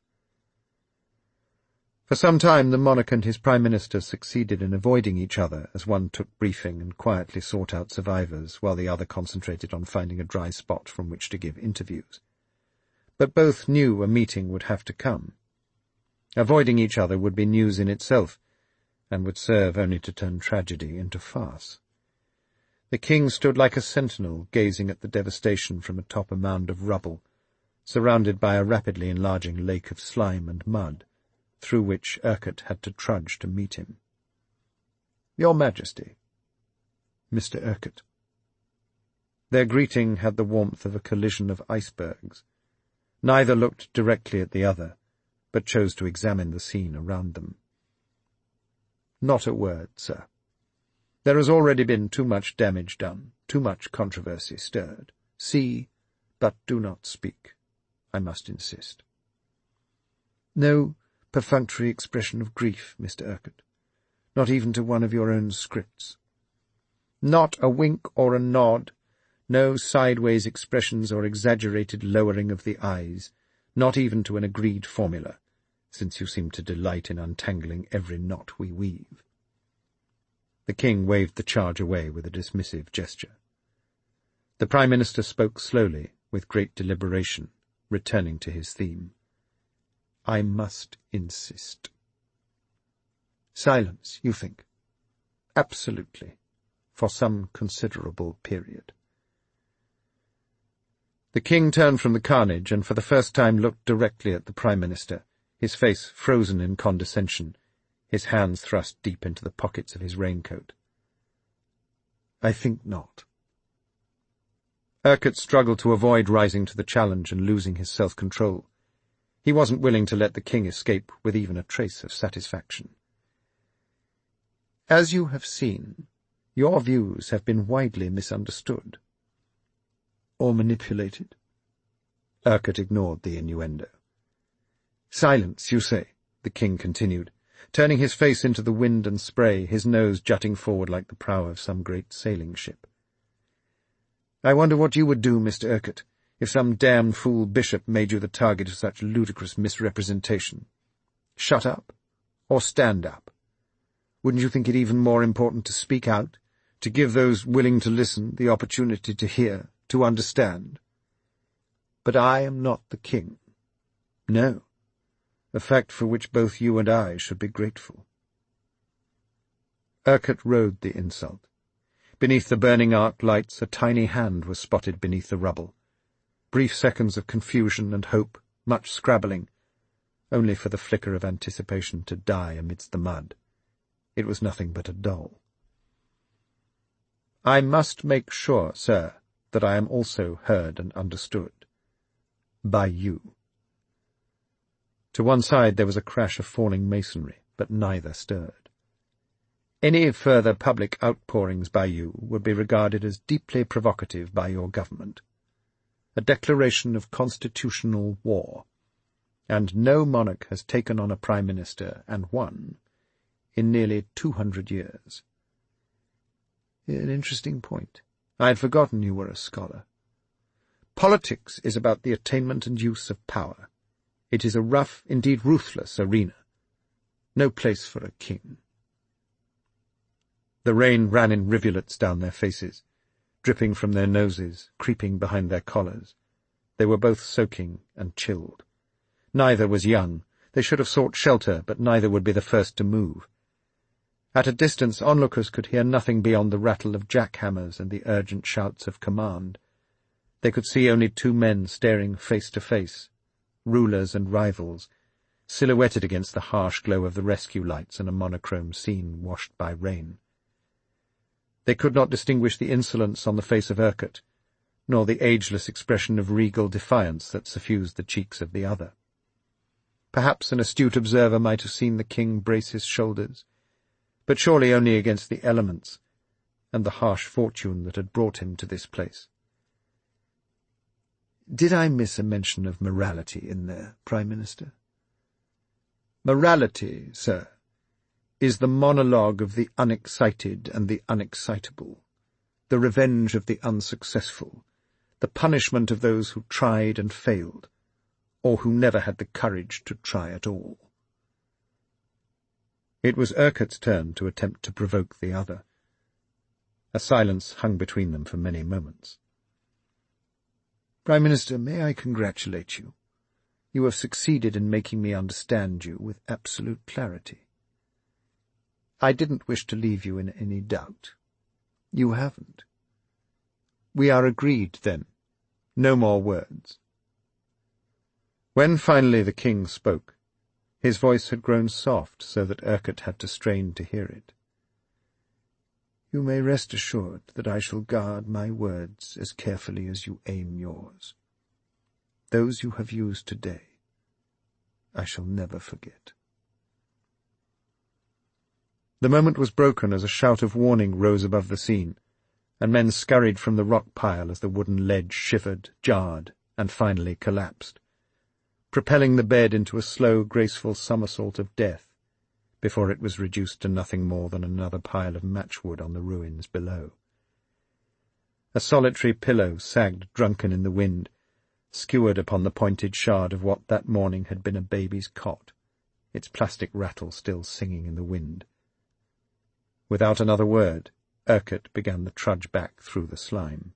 For some time the monarch and his prime minister succeeded in avoiding each other as one took briefing and quietly sought out survivors while the other concentrated on finding a dry spot from which to give interviews. But both knew a meeting would have to come. Avoiding each other would be news in itself, and would serve only to turn tragedy into farce. The king stood like a sentinel, gazing at the devastation from atop a mound of rubble, surrounded by a rapidly enlarging lake of slime and mud, through which Urquhart had to trudge to meet him. "Your Majesty." "Mr. Urquhart." Their greeting had the warmth of a collision of icebergs. Neither looked directly at the other, but chose to examine the scene around them. "Not a word, sir. There has already been too much damage done, too much controversy stirred. See, but do not speak. I must insist." "No perfunctory expression of grief, Mr. Urquhart, not even to one of your own scripts." "Not a wink or a nod, no sideways expressions or exaggerated lowering of the eyes, not even to an agreed formula, since you seem to delight in untangling every knot we weave." The king waved the charge away with a dismissive gesture. The Prime Minister spoke slowly, with great deliberation, returning to his theme. "I must insist." "Silence, you think?" "Absolutely, for some considerable period." The king turned from the carnage and for the first time looked directly at the Prime Minister, his face frozen in condescension, his hands thrust deep into the pockets of his raincoat. "I think not." Urquhart struggled to avoid rising to the challenge and losing his self-control. He wasn't willing to let the king escape with even a trace of satisfaction. "As you have seen, Your views have been widely misunderstood. Or manipulated. Urquhart ignored the innuendo. Silence, you say, the king continued, turning his face into the wind and spray, his nose jutting forward like the prow of some great sailing ship. I wonder what you would do, Mr. Urquhart, if some damned fool bishop made you the target of such ludicrous misrepresentation. Shut up, or stand up? Wouldn't you think it even more important to speak out, to give those willing to listen the opportunity to hear, to understand? But I am not the king. No, a fact for which both you and I should be grateful. Urquhart rode the insult. Beneath the burning arc lights a tiny hand was spotted beneath the rubble. Brief seconds of confusion and hope, much scrabbling, only for the flicker of anticipation to die amidst the mud. It was nothing but a doll. I must make sure, sir, that I am also heard and understood. By you. To one side there was a crash of falling masonry, but neither stirred. Any further public outpourings by you would be regarded as deeply provocative by your government. A declaration of constitutional war, and no monarch has taken on a prime minister, and won, in nearly 200 years. An interesting point. I had forgotten you were a scholar. Politics is about the attainment and use of power. It is a rough, indeed ruthless, arena. No place for a king. The rain ran in rivulets down their faces, dripping from their noses, creeping behind their collars. They were both soaking and chilled. Neither was young. They should have sought shelter, but neither would be the first to move. At a distance onlookers could hear nothing beyond the rattle of jackhammers and the urgent shouts of command. They could see only two men staring face to face, rulers and rivals, silhouetted against the harsh glow of the rescue lights in a monochrome scene washed by rain. They could not distinguish the insolence on the face of Urquhart, nor the ageless expression of regal defiance that suffused the cheeks of the other. Perhaps an astute observer might have seen the king brace his shoulders, but surely only against the elements and the harsh fortune that had brought him to this place. Did I miss a mention of morality in there, Prime Minister? Morality, sir, is the monologue of the unexcited and the unexcitable, the revenge of the unsuccessful, the punishment of those who tried and failed, or who never had the courage to try at all. It was Urquhart's turn to attempt to provoke the other. A silence hung between them for many moments. Prime Minister, may I congratulate you? You have succeeded in making me understand you with absolute clarity. I didn't wish to leave you in any doubt. You haven't. We are agreed, then. No more words. When finally the king spoke, his voice had grown soft so that Urquhart had to strain to hear it. You may rest assured that I shall guard my words as carefully as you aim yours. Those you have used today, I shall never forget. The moment was broken as a shout of warning rose above the scene, and men scurried from the rock pile as the wooden ledge shivered, jarred, and finally collapsed, propelling the bed into a slow, graceful somersault of death before it was reduced to nothing more than another pile of matchwood on the ruins below. A solitary pillow sagged drunken in the wind, skewered upon the pointed shard of what that morning had been a baby's cot, its plastic rattle still singing in the wind. Without another word, Urquhart began the trudge back through the slime.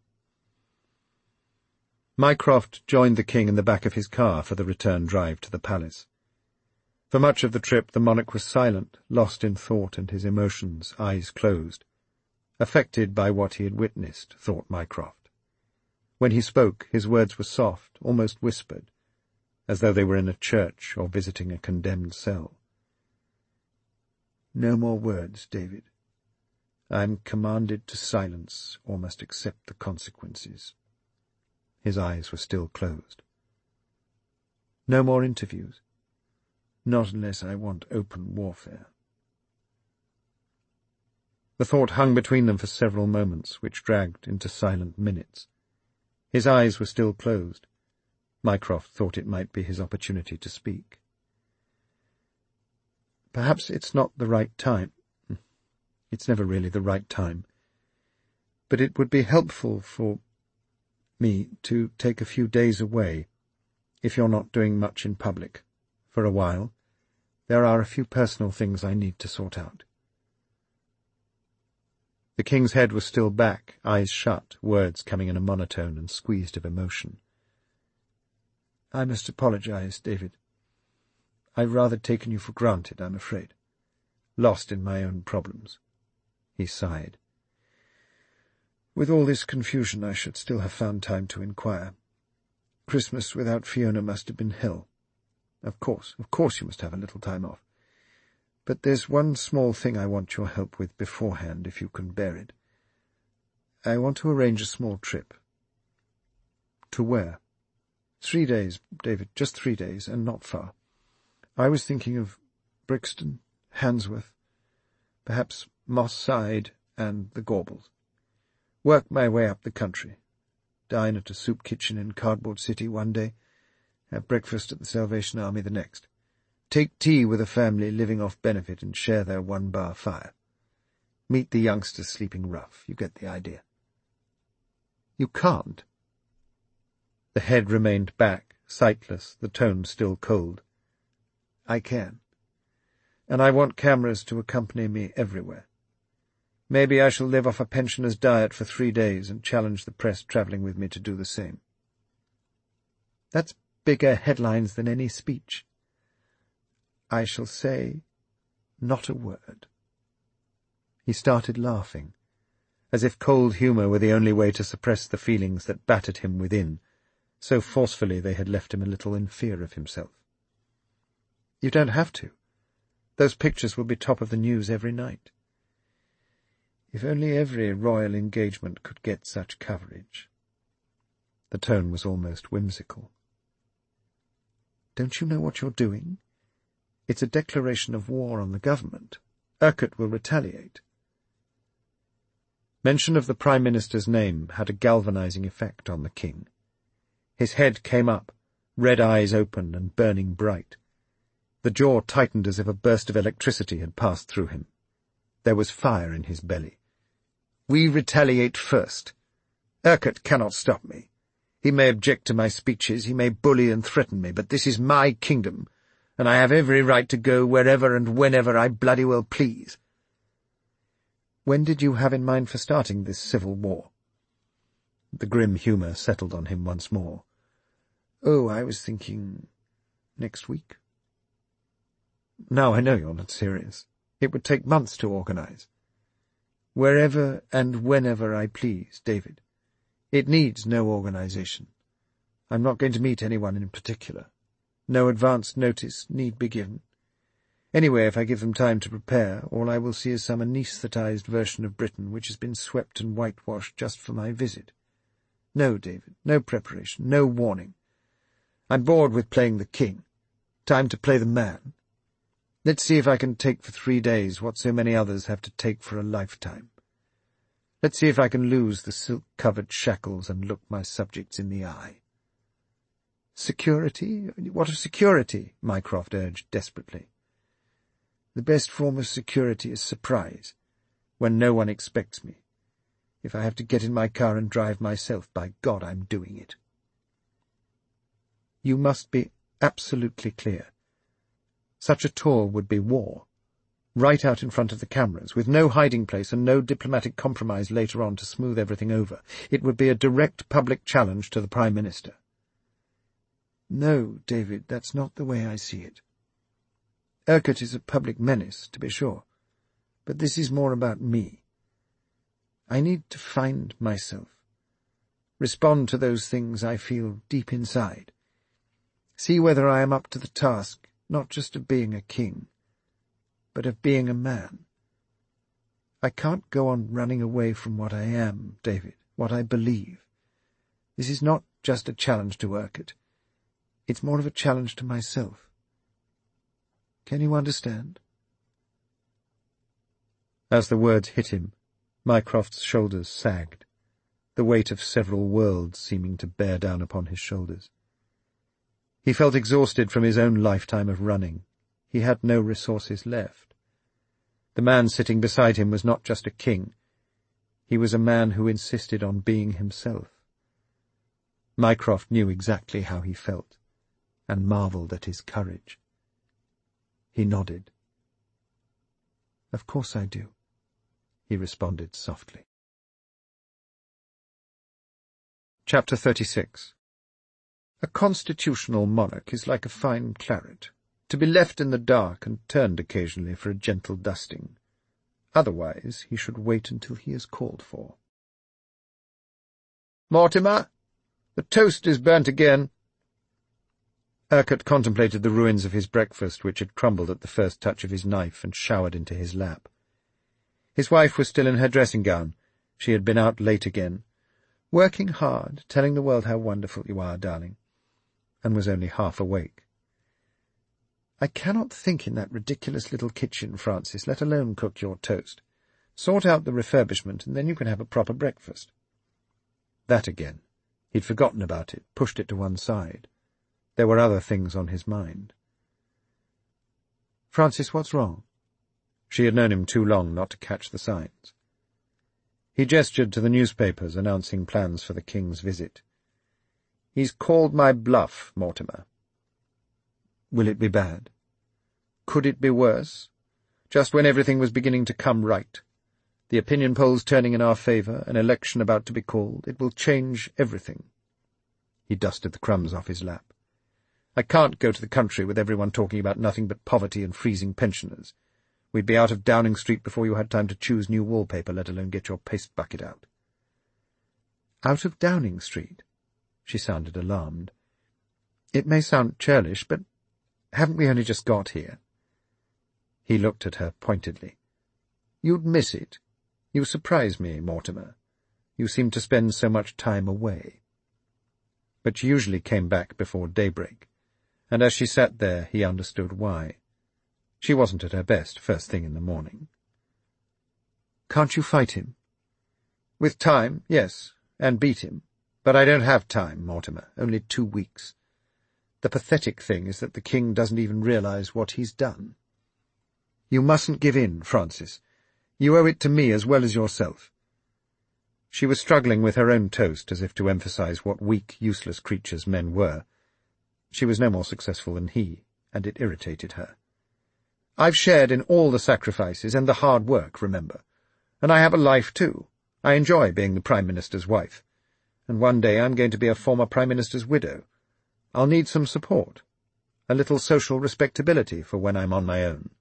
Mycroft joined the king in the back of his car for the return drive to the palace. For much of the trip the monarch was silent, lost in thought and his emotions, eyes closed. Affected by what he had witnessed, thought Mycroft. When he spoke, his words were soft, almost whispered, as though they were in a church or visiting a condemned cell. No more words, David. I am commanded to silence or must accept the consequences. His eyes were still closed. No more interviews. Not unless I want open warfare. The thought hung between them for several moments, which dragged into silent minutes. His eyes were still closed. Mycroft thought it might be his opportunity to speak. "Perhaps it's not the right time. It's never really the right time. But it would be helpful for me to take a few days away, if you're not doing much in public, for a while. There are a few personal things I need to sort out." The king's head was still back, eyes shut, words coming in a monotone and squeezed of emotion. "I must apologize, David. I've rather taken you for granted, I'm afraid. Lost in my own problems." He sighed. "With all this confusion, I should still have found time to inquire. Christmas without Fiona must have been hell. Of course you must have a little time off. But there's one small thing I want your help with beforehand, if you can bear it. I want to arrange a small trip." "To where?" 3 days, David, just 3 days, and not far. I was thinking of Brixton, Handsworth, perhaps Moss Side and the Gaubles. Work my way up the country. Dine at a soup kitchen in Cardboard City one day, have breakfast at the Salvation Army the next. Take tea with a family living off benefit and share their 1-bar fire. Meet the youngsters sleeping rough. You get the idea." "You can't." The head remained back, sightless, the tone still cold. "I can. And I want cameras to accompany me everywhere. Maybe I shall live off a pensioner's diet for 3 days and challenge the press travelling with me to do the same." "That's bigger headlines than any speech." "I shall say not a word." He started laughing, as if cold humour were the only way to suppress the feelings that battered him within, so forcefully they had left him a little in fear of himself. "You don't have to. Those pictures will be top of the news every night." If only every royal engagement could get such coverage. The tone was almost whimsical. "Don't you know what you're doing? It's a declaration of war on the government. Urquhart will retaliate." Mention of the Prime Minister's name had a galvanizing effect on the king. His head came up, red eyes open and burning bright. The jaw tightened as if a burst of electricity had passed through him. There was fire in his belly. "We retaliate first. Urquhart cannot stop me. He may object to my speeches, he may bully and threaten me, but this is my kingdom, and I have every right to go wherever and whenever I bloody well please." "When did you have in mind for starting this civil war?" The grim humour settled on him once more. "Oh, I was thinking next week." "Now I know you're not serious. It would take months to organize." "Wherever and whenever I please, David. It needs no organization. I'm not going to meet anyone in particular. No advance notice need be given. Anyway, if I give them time to prepare, all I will see is some anaesthetized version of Britain which has been swept and whitewashed just for my visit. No, David, no preparation, no warning. I'm bored with playing the king. Time to play the man. Let's see if I can take for 3 days what so many others have to take for a lifetime. Let's see if I can lose the silk-covered shackles and look my subjects in the eye." "Security? What of security?" Mycroft urged desperately. "The best form of security is surprise, when no one expects me. If I have to get in my car and drive myself, by God, I'm doing it." "You must be absolutely clear. Such a tour would be war, right out in front of the cameras, with no hiding place and no diplomatic compromise later on to smooth everything over. It would be a direct public challenge to the Prime Minister." "No, David, that's not the way I see it. Urquhart is a public menace, to be sure, but this is more about me. I need to find myself, respond to those things I feel deep inside, see whether I am up to the task not just of being a king, but of being a man. I can't go on running away from what I am, David, what I believe. This is not just a challenge to Urquhart. It's more of a challenge to myself. Can you understand?" As the words hit him, Mycroft's shoulders sagged, the weight of several worlds seeming to bear down upon his shoulders. He felt exhausted from his own lifetime of running. He had no resources left. The man sitting beside him was not just a king. He was a man who insisted on being himself. Mycroft knew exactly how he felt, and marvelled at his courage. He nodded. "Of course I do," he responded softly. Chapter 36. A constitutional monarch is like a fine claret, to be left in the dark and turned occasionally for a gentle dusting. Otherwise he should wait until he is called for. "Mortimer, the toast is burnt again." Urquhart contemplated the ruins of his breakfast, which had crumbled at the first touch of his knife and showered into his lap. His wife was still in her dressing-gown. She had been out late again, working hard, telling the world how wonderful you are, darling, and was only half awake. "I cannot think in that ridiculous little kitchen, Francis, let alone cook your toast. Sort out the refurbishment, and then you can have a proper breakfast." That again. He'd forgotten about it, pushed it to one side. There were other things on his mind. "Francis, what's wrong?" She had known him too long not to catch the signs. He gestured to the newspapers announcing plans for the King's visit. "He's called my bluff, Mortimer." "Will it be bad?" "Could it be worse? Just when everything was beginning to come right. The opinion polls turning in our favour, an election about to be called. It will change everything." He dusted the crumbs off his lap. "I can't go to the country with everyone talking about nothing but poverty and freezing pensioners. We'd be out of Downing Street before you had time to choose new wallpaper, let alone get your paste bucket out." "Out of Downing Street?" She sounded alarmed. "It may sound churlish, but haven't we only just got here?" He looked at her pointedly. "You'd miss it. You surprise me, Mortimer. You seem to spend so much time away." But she usually came back before daybreak, and as she sat there he understood why. She wasn't at her best first thing in the morning. "Can't you fight him?" "With time, yes, and beat him. But I don't have time, Mortimer, only 2 weeks. The pathetic thing is that the King doesn't even realize what he's done." "You mustn't give in, Francis. You owe it to me as well as yourself." She was struggling with her own toast as if to emphasize what weak, useless creatures men were. She was no more successful than he, and it irritated her. "I've shared in all the sacrifices and the hard work, remember. And I have a life, too. I enjoy being the Prime Minister's wife. And one day I'm going to be a former Prime Minister's widow. I'll need some support, a little social respectability for when I'm on my own."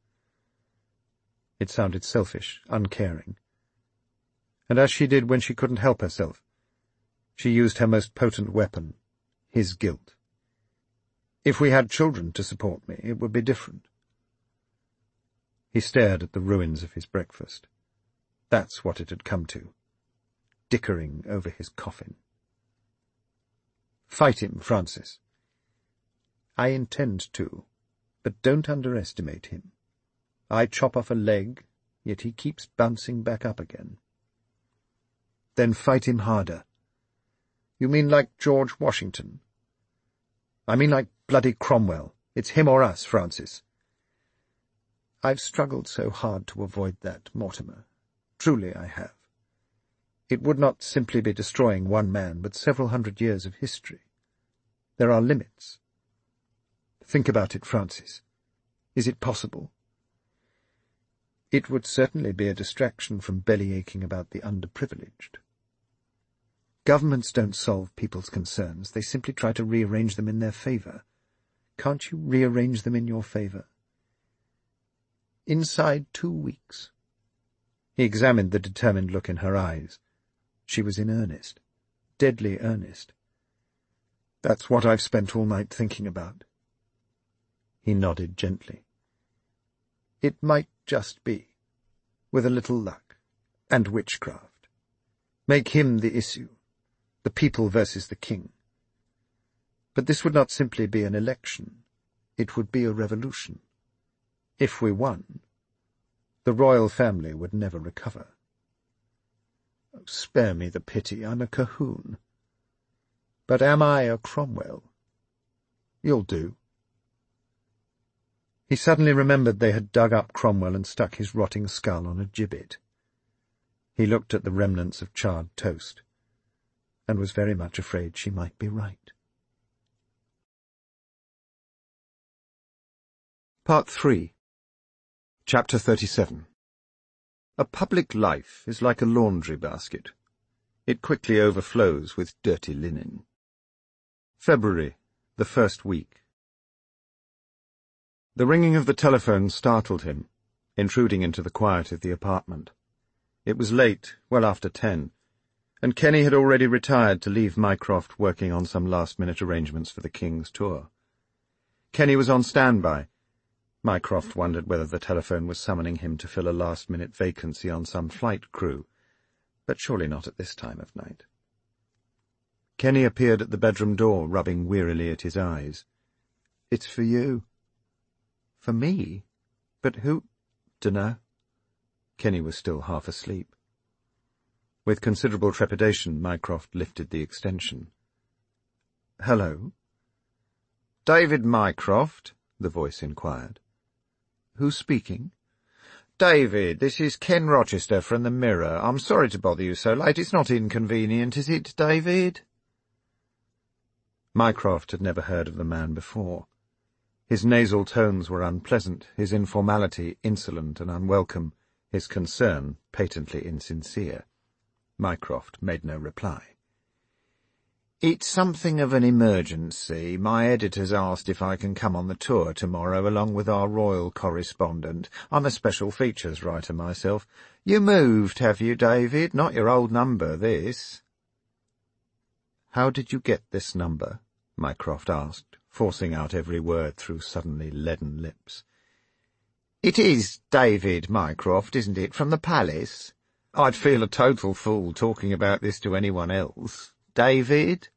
It sounded selfish, uncaring. And as she did when she couldn't help herself, she used her most potent weapon, his guilt. "If we had children to support me, it would be different." He stared at the ruins of his breakfast. That's what it had come to, dickering over his coffin. "Fight him, Francis." "I intend to, but don't underestimate him. I chop off a leg, yet he keeps bouncing back up again." "Then fight him harder." "You mean like George Washington?" "I mean like bloody Cromwell. It's him or us, Francis." "I've struggled so hard to avoid that, Mortimer. Truly I have. It would not simply be destroying one man, but several hundred years of history. There are limits. Think about it, Francis. Is it possible?" "It would certainly be a distraction from belly-aching about the underprivileged." "Governments don't solve people's concerns. They simply try to rearrange them in their favour. Can't you rearrange them in your favour?" "Inside 2 weeks." He examined the determined look in her eyes. She was in earnest, deadly earnest. "That's what I've spent all night thinking about." He nodded gently. "It might just be, with a little luck, and witchcraft. Make him the issue, the people versus the King. But this would not simply be an election. It would be a revolution. If we won, The royal family would never recover. Oh, spare me the pity, I'm a Colquhoun. But am I a Cromwell? You'll do. He suddenly remembered they had dug up Cromwell and stuck his rotting skull on a gibbet. He looked at the remnants of charred toast, and was very much afraid she might be right. Part 3. Chapter 37. A public life is like a laundry basket. It quickly overflows with dirty linen. February, the first week. The ringing of the telephone startled him, intruding into the quiet of the apartment. It was late, well after 10, and Kenny had already retired to leave Mycroft working on some last-minute arrangements for the King's tour. Kenny was on standby. Mycroft wondered whether the telephone was summoning him to fill a last-minute vacancy on some flight crew, but surely not at this time of night. Kenny appeared at the bedroom door, rubbing wearily at his eyes. "It's for you." "For me? But who—" "Dunno." Kenny was still half asleep. With considerable trepidation, Mycroft lifted the extension. "Hello?" "David Mycroft?" the voice inquired. "Who's speaking?" "David, this is Ken Rochester from the Mirror. I'm sorry to bother you so late. It's not inconvenient, is it, David?" Mycroft had never heard of the man before. His nasal tones were unpleasant, his informality insolent and unwelcome, his concern patently insincere. Mycroft made no reply. "It's something of an emergency. My editor's asked if I can come on the tour tomorrow along with our royal correspondent. I'm a special features writer myself. You moved, have you, David? Not your old number, this." "How did you get this number?" Mycroft asked, forcing out every word through suddenly leaden lips. "It is David Mycroft, isn't it, from the palace? I'd feel a total fool talking about this to anyone else. David?"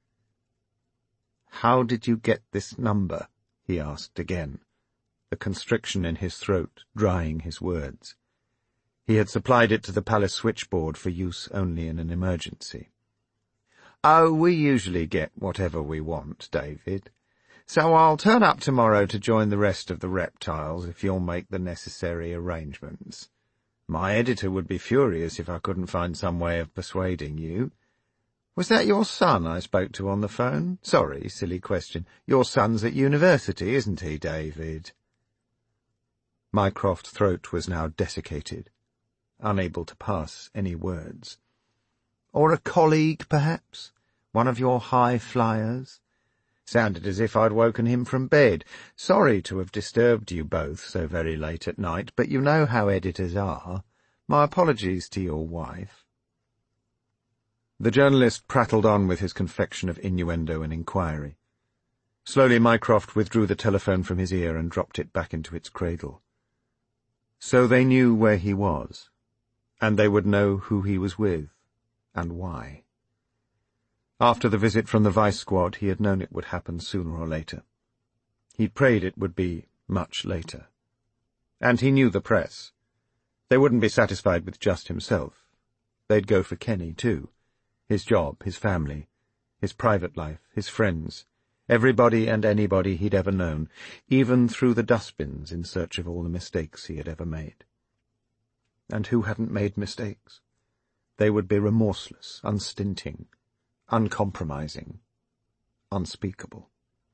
"How did you get this number?" he asked again, the constriction in his throat drying his words. He had supplied it to the palace switchboard for use only in an emergency. "Oh, we usually get whatever we want, David. So I'll turn up tomorrow to join the rest of the reptiles if you'll make the necessary arrangements. My editor would be furious if I couldn't find some way of persuading you. Was that your son I spoke to on the phone? Sorry, silly question. Your son's at university, isn't he, David?" Mycroft's throat was now desiccated, unable to pass any words. "Or a colleague, perhaps? One of your high flyers? Sounded as if I'd woken him from bed. Sorry to have disturbed you both so very late at night, but you know how editors are. My apologies to your wife." The journalist prattled on with his confection of innuendo and inquiry. Slowly Mycroft withdrew the telephone from his ear and dropped it back into its cradle. So they knew where he was, and they would know who he was with, and why. After the visit from the Vice Squad, he had known it would happen sooner or later. He'd prayed it would be much later. And he knew the press. They wouldn't be satisfied with just himself. They'd go for Kenny, too. His job, his family, his private life, his friends, everybody and anybody he'd ever known, even through the dustbins in search of all the mistakes he had ever made. And who hadn't made mistakes? They would be remorseless, unstinting, uncompromising, unspeakable.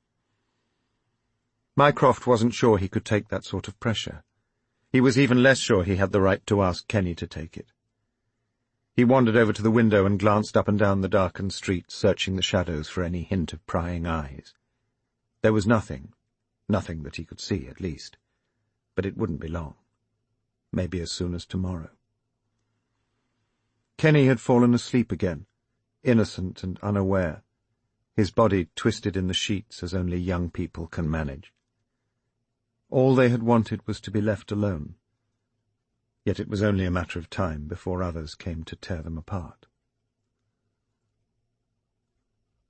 Mycroft wasn't sure he could take that sort of pressure. He was even less sure he had the right to ask Kenny to take it. He wandered over to the window and glanced up and down the darkened street, searching the shadows for any hint of prying eyes. There was nothing that he could see, at least. But it wouldn't be long. Maybe as soon as tomorrow. Kenny had fallen asleep again, innocent and unaware, his body twisted in the sheets as only young people can manage. All they had wanted was to be left alone. Yet it was only a matter of time before others came to tear them apart.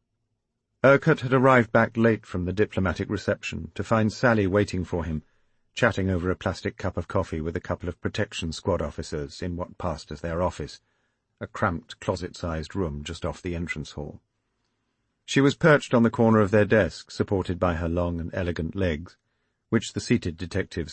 Urquhart had arrived back late from the diplomatic reception to find Sally waiting for him, chatting over a plastic cup of coffee with a couple of protection squad officers in what passed as their office, a cramped closet-sized room just off the entrance hall. She was perched on the corner of their desk, supported by her long and elegant legs, which the seated detectives